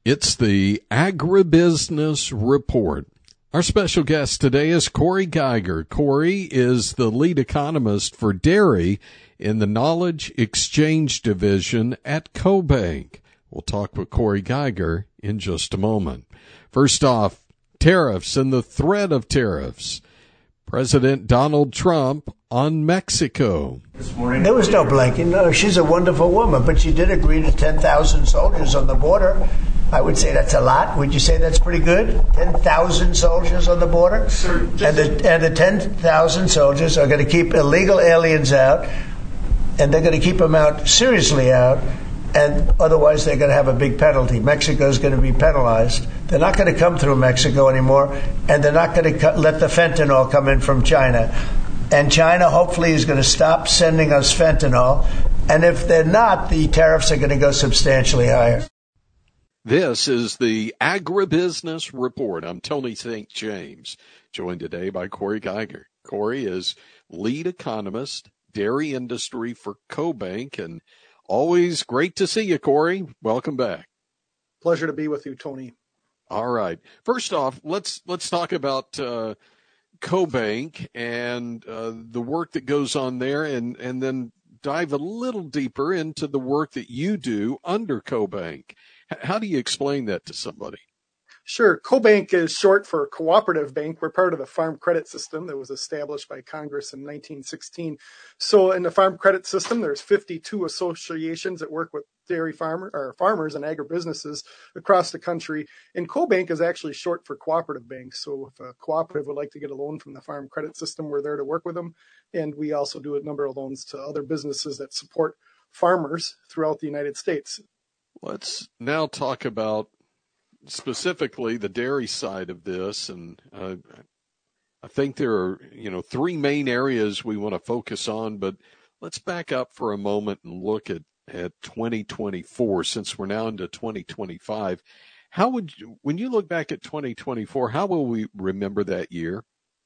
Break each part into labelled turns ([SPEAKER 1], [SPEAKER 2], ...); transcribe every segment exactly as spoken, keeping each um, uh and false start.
[SPEAKER 1] It's the Agribusiness Report. Our special guest today is Cory Geiger. Cory is the lead economist for dairy in the Knowledge Exchange Division at CoBank. We'll talk with Cory Geiger in just a moment. First off, tariffs and the threat of tariffs. President Donald Trump on Mexico.
[SPEAKER 2] This morning, there was no blanking. No, she's a wonderful woman, but she did agree to ten thousand soldiers on the border. I would say that's a lot. Would you say that's pretty good? ten thousand soldiers on the border? Sir, and the, and the ten thousand soldiers are going to keep illegal aliens out, and they're going to keep them out, seriously out, and otherwise they're going to have a big penalty. Mexico's going to be penalized. They're not going to come through Mexico anymore, and they're not going to co- let the fentanyl come in from China. And China hopefully is going to stop sending us fentanyl, and if they're not, the tariffs are going to go substantially higher.
[SPEAKER 1] This is the Agribusiness Report. I'm Tony Saint James, joined today by Cory Geiger. Cory is lead economist, dairy industry for CoBank, and always great to see you, Cory. Welcome back.
[SPEAKER 3] Pleasure to be with you, Tony.
[SPEAKER 1] All right. First off, let's let's talk about uh, CoBank and uh, the work that goes on there, and and then dive a little deeper into the work that you do under CoBank. How do you explain that to somebody?
[SPEAKER 3] Sure. CoBank is short for Cooperative Bank. We're part of the Farm Credit System that was established by Congress in nineteen sixteen. So in the Farm Credit System, there's fifty-two associations that work with dairy farmer or farmers and agribusinesses across the country. And CoBank is actually short for Cooperative Bank. So if a cooperative would like to get a loan from the Farm Credit System, we're there to work with them. And we also do a number of loans to other businesses that support farmers throughout the United States.
[SPEAKER 1] Let's now talk about specifically the dairy side of this. And uh, I think there are, you know, three main areas we want to focus on, but let's back up for a moment and look at, at twenty twenty-four, since we're now into twenty twenty-five. How would you, when you look back at twenty twenty-four, how will we remember that year?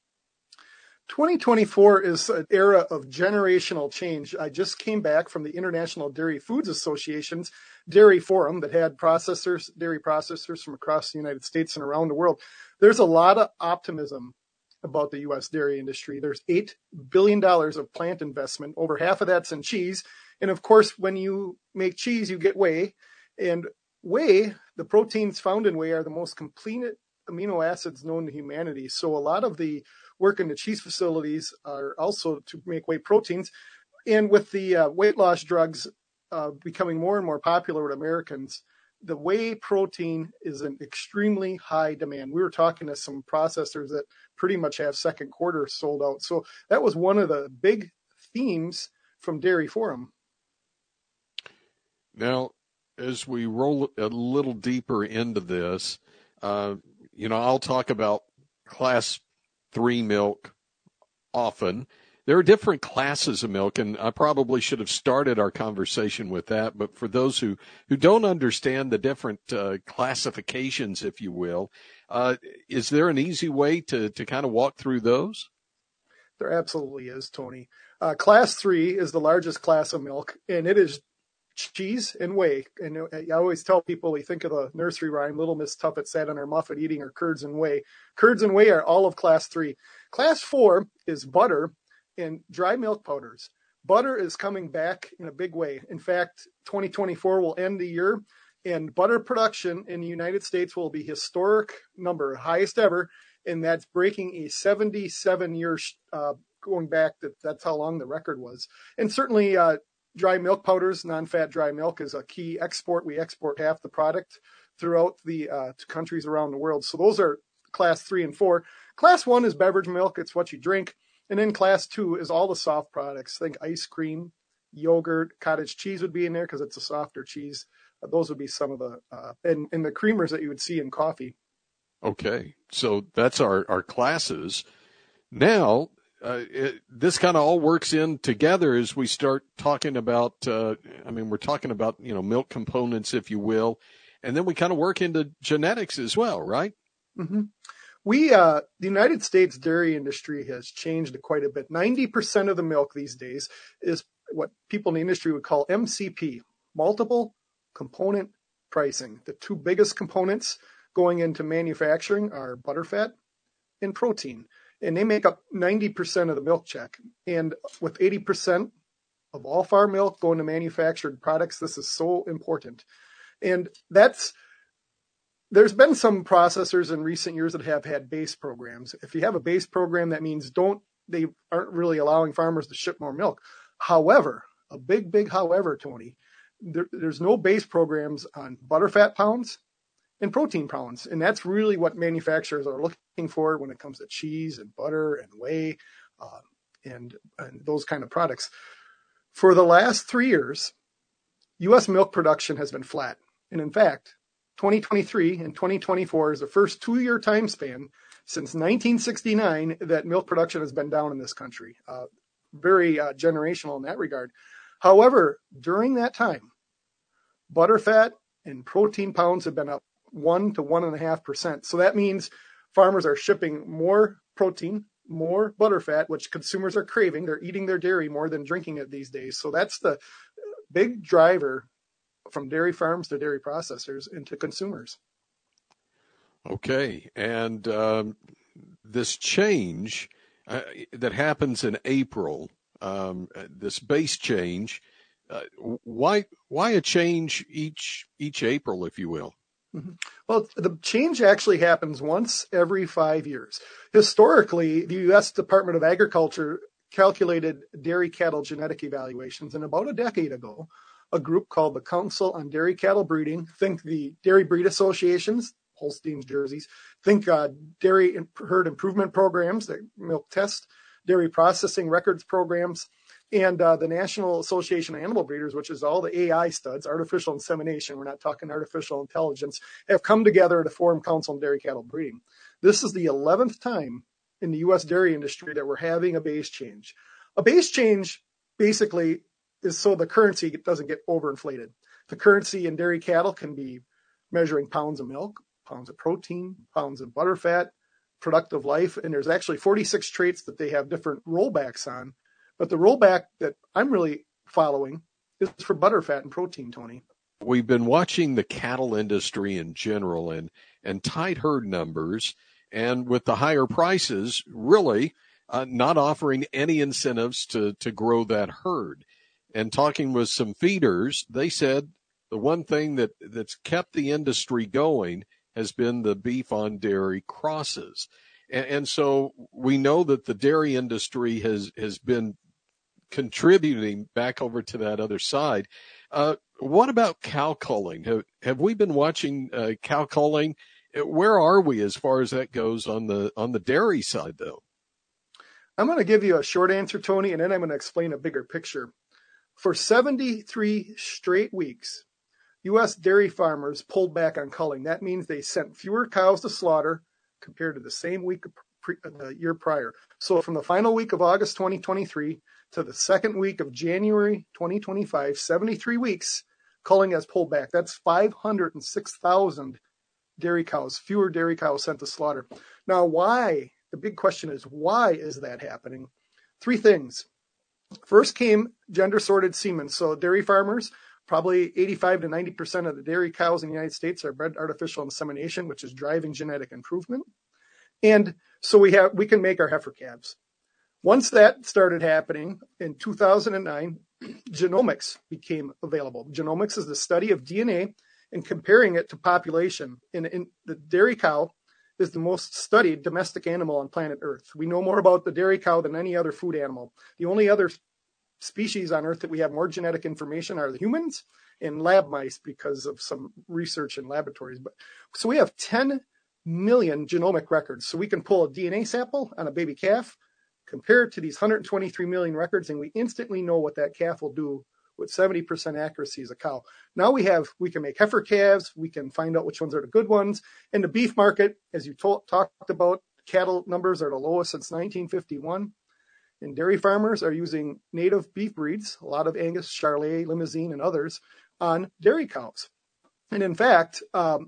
[SPEAKER 3] twenty twenty-four is an era of generational change. I just came back from the International Dairy Foods Association's Dairy Forum that had processors, dairy processors from across the United States and around the world. There's a lot of optimism about the U S dairy industry. There's eight billion dollars of plant investment. Over half of that's in cheese. And of course, when you make cheese, you get whey. And whey, the proteins found in whey are the most complete amino acids known to humanity. So a lot of the work in the cheese facilities are also to make whey proteins. And with the uh, weight loss drugs uh, becoming more and more popular with Americans, the whey protein is an extremely high demand. We were talking to some processors that pretty much have second quarter sold out. So that was one of the big themes from Dairy Forum.
[SPEAKER 1] Now, as we roll a little deeper into this, uh, you know, I'll talk about class three milk often. There are different classes of milk, and I probably should have started our conversation with that. But for those who, who don't understand the different uh, classifications, if you will, uh, is there an easy way to, to kind of walk through those?
[SPEAKER 3] There absolutely is, Tony. Uh, class three is the largest class of milk, and it is cheese and whey. And I always tell people, we think of the nursery rhyme, Little Miss Tuffet sat on her muffet eating her curds and whey. Curds and whey are all of class three. Class four is butter and dry milk powders. Butter is coming back in a big way. In fact, twenty twenty-four will end the year, and butter production in the United States will be historic number, highest ever, and that's breaking a seventy-seven year uh, going back. That that's how long the record was. And certainly, uh, dry milk powders, non-fat dry milk is a key export. We export half the product throughout the uh, countries around the world. So those are class three and four. Class one is beverage milk. It's what you drink. And then class two is all the soft products. Think ice cream, yogurt, cottage cheese would be in there because it's a softer cheese. Uh, those would be some of the, uh, and, and the creamers that you would see in coffee.
[SPEAKER 1] Okay. So that's our, our classes. Now, Uh, it, this kind of all works in together as we start talking about, uh, I mean, we're talking about, you know, milk components, if you will, and then we kind of work into genetics as well, right?
[SPEAKER 3] Mm-hmm. We, uh, the United States dairy industry has changed quite a bit. ninety percent of the milk these days is what people in the industry would call M C P, multiple component pricing. The two biggest components going into manufacturing are butterfat and protein, and they make up ninety percent of the milk check. And with eighty percent of all farm milk going to manufactured products, this is so important. And that's, there's been some processors in recent years that have had base programs. If you have a base program, that means don't, they aren't really allowing farmers to ship more milk. However, a big, big however, Tony, there, there's no base programs on butterfat pounds and protein pounds. And that's really what manufacturers are looking for when it comes to cheese and butter and whey uh, and, and those kind of products. For the last three years, U S milk production has been flat. And in fact, twenty twenty-three and twenty twenty-four is the first two-year time span since nineteen sixty-nine that milk production has been down in this country. Uh, very uh, generational in that regard. However, during that time, butterfat and protein pounds have been up one to one and a half percent. So that means farmers are shipping more protein, more butterfat, which consumers are craving. They're eating their dairy more than drinking it these days. So that's the big driver from dairy farms to dairy processors and to consumers.
[SPEAKER 1] Okay. And um, this change uh, that happens in April, um, this base change, uh, why why a change each each April, if you will?
[SPEAKER 3] Mm-hmm. Well, the change actually happens once every five years. Historically, the U S Department of Agriculture calculated dairy cattle genetic evaluations, and about a decade ago, a group called the Council on Dairy Cattle Breeding, think the Dairy Breed Associations, Holsteins, Jerseys, think uh, dairy herd improvement programs, the milk test, dairy processing records programs, and uh, the National Association of Animal Breeders, which is all the A I studs, artificial insemination, we're not talking artificial intelligence, have come together to form Council on Dairy Cattle Breeding. This is the eleventh time in the U S dairy industry that we're having a base change. A base change basically is so the currency doesn't get overinflated. The currency in dairy cattle can be measuring pounds of milk, pounds of protein, pounds of butterfat, productive life, and there's actually forty-six traits that they have different rollbacks on. But the rollback that I'm really following is for butterfat and protein, Tony.
[SPEAKER 1] We've been watching the cattle industry in general and, and tight herd numbers, and with the higher prices, really uh, not offering any incentives to, to grow that herd. And talking with some feeders, they said the one thing that, that's kept the industry going has been the beef on dairy crosses. And, and so we know that the dairy industry has, has been contributing back over to that other side. Uh, what about cow culling? Have, have we been watching uh, cow culling? Where are we as far as that goes on the on the dairy side, though?
[SPEAKER 3] I'm going to give you a short answer, Tony, and then I'm going to explain a bigger picture. For seventy-three straight weeks, U S dairy farmers pulled back on culling. That means they sent fewer cows to slaughter compared to the same week pre- the year prior. So from the final week of August twenty twenty-three to the second week of January twenty twenty-five, seventy-three weeks, culling has pulled back. That's five hundred six thousand dairy cows, fewer dairy cows sent to slaughter. Now, why? The big question is, why is that happening? Three things. First came gender-sorted semen. So dairy farmers, probably eighty-five to ninety percent of the dairy cows in the United States are bred artificial insemination, which is driving genetic improvement. And so we have we can make our heifer calves. Once that started happening in two thousand nine, genomics became available. Genomics is the study of D N A and comparing it to population. And, and the dairy cow is the most studied domestic animal on planet Earth. We know more about the dairy cow than any other food animal. The only other species on Earth that we have more genetic information are the humans and lab mice because of some research in laboratories. But so we have ten million genomic records. So we can pull a D N A sample on a baby calf, compare it to these one hundred twenty-three million records, and we instantly know what that calf will do with seventy percent accuracy as a cow. Now we have, we can make heifer calves. We can find out which ones are the good ones. In the beef market, as you to- talked about, cattle numbers are the lowest since nineteen fifty-one. And dairy farmers are using native beef breeds, a lot of Angus, Charolais, Limousin, and others, on dairy cows. And in fact, um,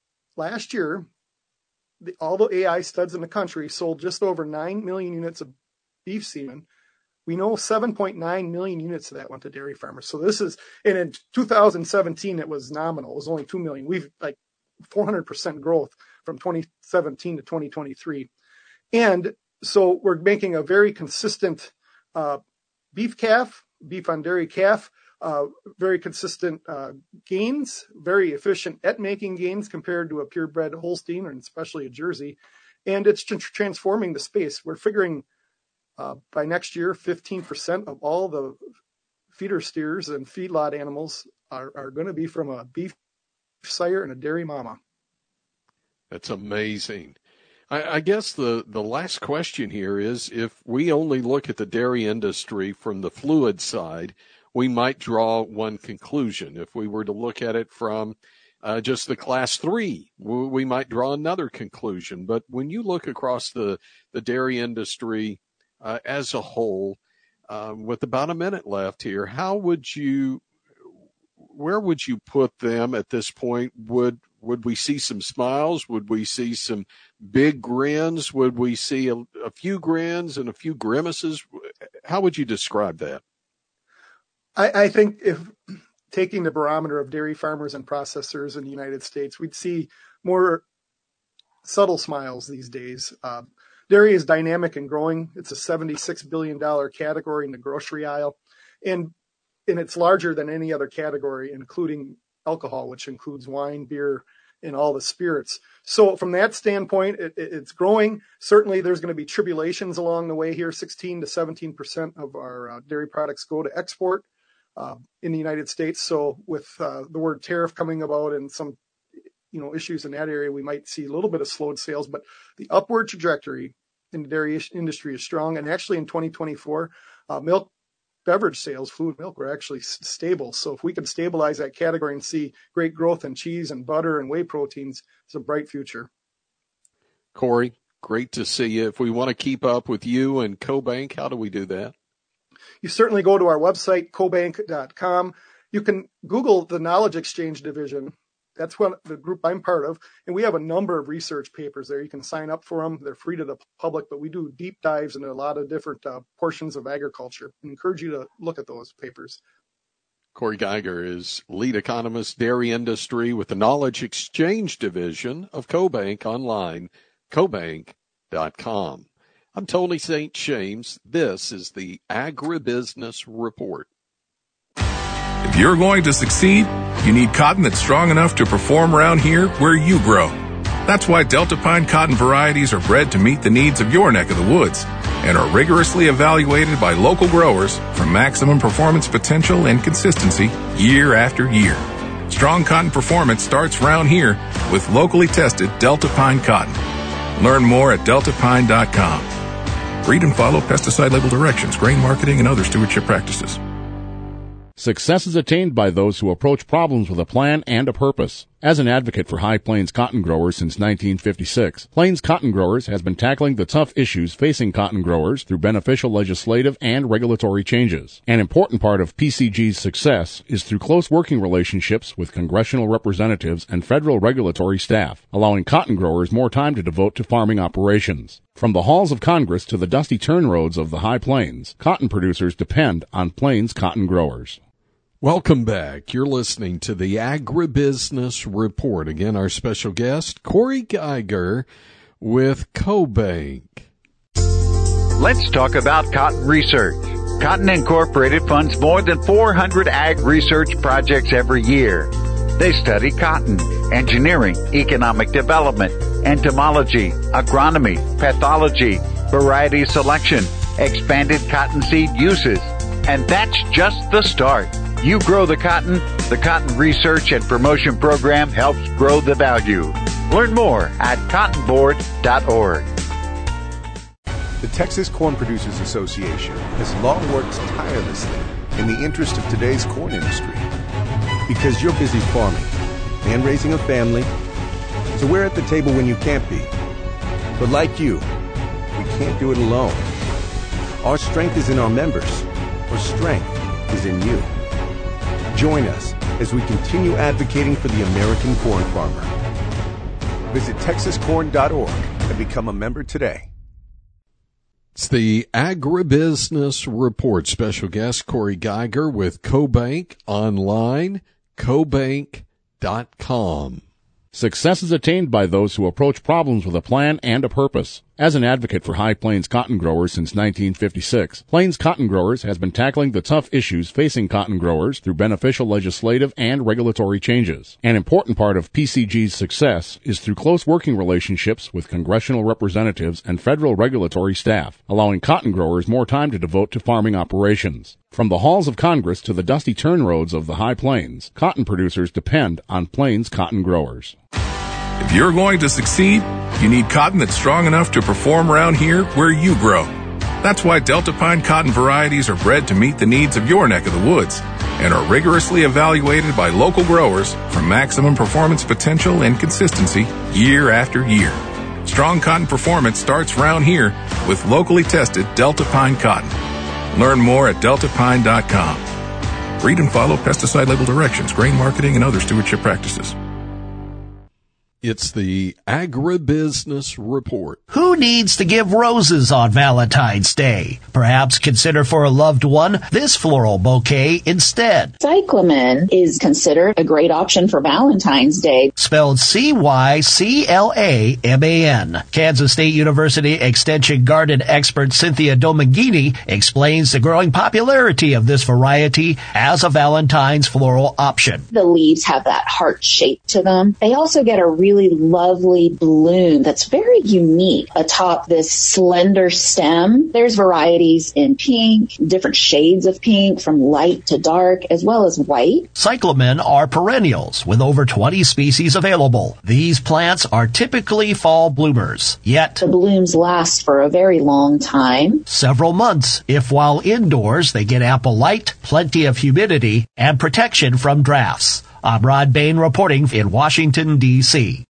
[SPEAKER 3] last year, the, all the A I studs in the country sold just over nine million units of beef semen, We know seven point nine million units of that went to dairy farmers. So this is, and in two thousand seventeen, it was nominal. It was only two million. We've like four hundred percent growth from twenty seventeen to twenty twenty-three. And so we're making a very consistent uh, beef calf, beef on dairy calf, uh, very consistent uh, gains, very efficient at making gains compared to a purebred Holstein and especially a Jersey. And it's tr- transforming the space. We're figuring uh, by next year, fifteen percent of all the feeder steers and feedlot animals are, are going to be from a beef sire and a dairy mama.
[SPEAKER 1] That's amazing. I, I guess the, the last question here is, if we only look at the dairy industry from the fluid side, we might draw one conclusion. If we were to look at it from uh, just the class three, we, we might draw another conclusion. But when you look across the, the dairy industry uh, as a whole, uh, with about a minute left here, how would you, where would you put them at this point? Would Would we see some smiles? Would we see some big grins? Would we see a, a few grins and a few grimaces? How would you describe that?
[SPEAKER 3] I, I think if taking the barometer of dairy farmers and processors in the United States, we'd see more subtle smiles these days. Uh, dairy is dynamic and growing. It's a seventy-six billion dollars category in the grocery aisle, and and it's larger than any other category, including alcohol, which includes wine, beer, and all the spirits. So from that standpoint, it, it, it's growing. Certainly there's going to be tribulations along the way here. sixteen to seventeen percent of our uh, dairy products go to export uh, in the United States. So with uh, the word tariff coming about and some, you know, issues in that area, we might see a little bit of slowed sales, but the upward trajectory in the dairy industry is strong. And actually in twenty twenty-four, uh, milk beverage sales, fluid milk, were actually stable. So if we can stabilize that category and see great growth in cheese and butter and whey proteins, it's a bright future.
[SPEAKER 1] Corey, great to see you. If we want to keep up with you and CoBank, how do we do that?
[SPEAKER 3] You certainly go to our website, cobank dot com. You can Google the Knowledge Exchange Division. That's what the group I'm part of. And we have a number of research papers there. You can sign up for them. They're free to the public, but we do deep dives into a lot of different uh, portions of agriculture. I encourage you to look at those papers.
[SPEAKER 1] Corey Geiger is lead economist, dairy industry with the Knowledge Exchange Division of CoBank online, cobank dot com. I'm Tony Saint James. This is the Agribusiness Report.
[SPEAKER 4] If you're going to succeed, you need cotton that's strong enough to perform around here where you grow. That's why Delta Pine cotton varieties are bred to meet the needs of your neck of the woods and are rigorously evaluated by local growers for maximum performance potential and consistency year after year. Strong cotton performance starts around here with locally tested Delta Pine cotton. Learn more at delta pine dot com. Read and follow pesticide label directions, grain marketing, and other stewardship practices.
[SPEAKER 5] Success is attained by those who approach problems with a plan and a purpose. As an advocate for High Plains cotton growers since nineteen fifty-six, Plains Cotton Growers has been tackling the tough issues facing cotton growers through beneficial legislative and regulatory changes. An important part of P C G's success is through close working relationships with congressional representatives and federal regulatory staff, allowing cotton growers more time to devote to farming operations. From the halls of Congress to the dusty turn roads of the High Plains, cotton producers depend on Plains Cotton Growers.
[SPEAKER 1] Welcome back. You're listening to the Agribusiness Report. Again, our special guest, Corey Geiger with CoBank.
[SPEAKER 6] Let's talk about cotton research. Cotton Incorporated funds more than four hundred ag research projects every year. They study cotton, engineering, economic development, entomology, agronomy, pathology, variety selection, expanded cottonseed uses. And that's just the start. You grow the cotton, the Cotton Research and Promotion Program helps grow the value. Learn more at cotton board dot org.
[SPEAKER 7] The Texas Corn Producers Association has long worked tirelessly in the interest of today's corn industry. Because you're busy farming and raising a family, so we're at the table when you can't be. But like you, we can't do it alone. Our strength is in our members. Our strength is in you. Join us as we continue advocating for the American corn farmer. Visit texas corn dot org and become a member today.
[SPEAKER 1] It's the Agribusiness Report. Special guest Corey Geiger with CoBank Online, cobank dot com.
[SPEAKER 5] Success is attained by those who approach problems with a plan and a purpose. As an advocate for High Plains cotton growers since nineteen fifty-six, Plains Cotton Growers has been tackling the tough issues facing cotton growers through beneficial legislative and regulatory changes. An important part of P C G's success is through close working relationships with congressional representatives and federal regulatory staff, allowing cotton growers more time to devote to farming operations. From the halls of Congress to the dusty turn roads of the High Plains, cotton producers depend on Plains Cotton Growers.
[SPEAKER 4] If you're going to succeed, you need cotton that's strong enough to perform around here where you grow. That's why Delta Pine cotton varieties are bred to meet the needs of your neck of the woods and are rigorously evaluated by local growers for maximum performance potential and consistency year after year. Strong cotton performance starts around here with locally tested Delta Pine cotton. Learn more at delta pine dot com. Read and follow pesticide label directions, grain marketing, and other stewardship practices.
[SPEAKER 1] It's the Agribusiness Report.
[SPEAKER 8] Who needs to give roses on Valentine's Day? Perhaps consider for a loved one this floral bouquet instead.
[SPEAKER 9] Cyclamen is considered a great option for Valentine's Day.
[SPEAKER 8] Spelled C Y C L A M A N. Kansas State University Extension Garden expert Cynthia Dominguini explains the growing popularity of this variety as a Valentine's floral option.
[SPEAKER 9] The leaves have that heart shape to them. They also get a really really lovely bloom that's very unique atop this slender stem. There's varieties in pink, different shades of pink from light to dark, as well as white.
[SPEAKER 8] Cyclamen are perennials with over twenty species available. These plants are typically fall bloomers, yet
[SPEAKER 9] the blooms last for a very long time.
[SPEAKER 8] Several months if while indoors they get ample light, plenty of humidity, and protection from drafts. I'm Rod Bain reporting in Washington, D C